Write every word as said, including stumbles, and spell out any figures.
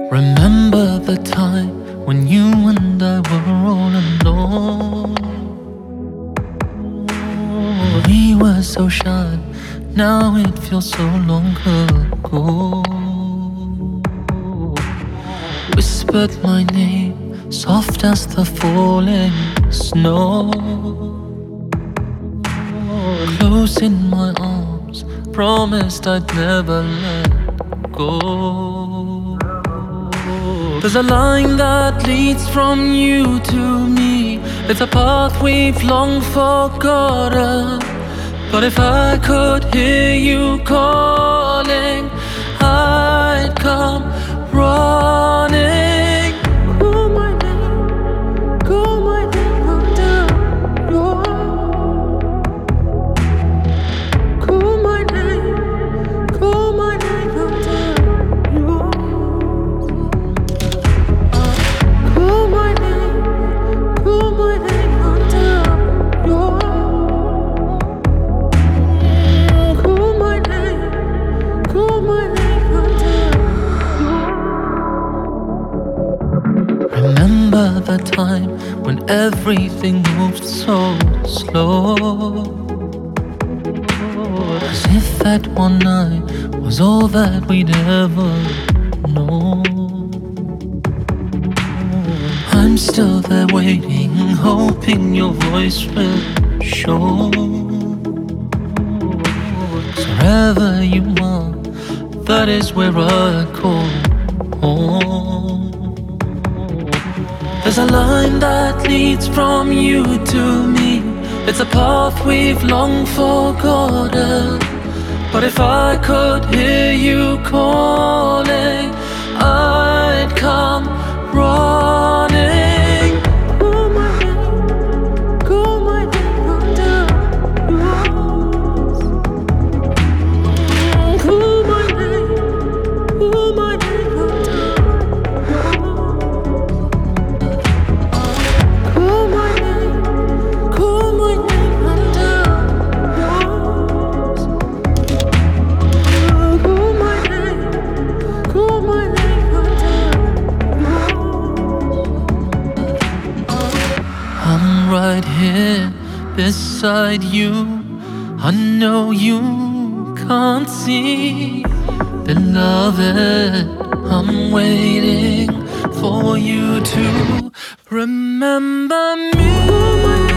Remember the time when you and I were all alone. We were so shy, now it feels so long ago. Whispered my name, soft as the falling snow. Close in my arms, promised I'd never let go. There's a line that leads from you to me. It's a path we've long forgotten. But if I could hear you calling, I'd come running. Call my name, call my name under your Call my name, call my name under your Call my name, call my name under your Call my name, call my name under your Remember the time when everything moved so slow, as if that one night was all that we'd ever known. I'm still there waiting, hoping your voice will show. 'Cause wherever you are, that is where I call home. There's a line that leads from you to me. It's a path we've long forgotten. But if I could hear you calling, I'd come running. Call my name, call my name under yours. Call my name, call my name under yours. Call my name, call my name under yours. Call my name, call my name under I'm right here beside you. I know you can't see, beloved. I'm waiting for you to remember me.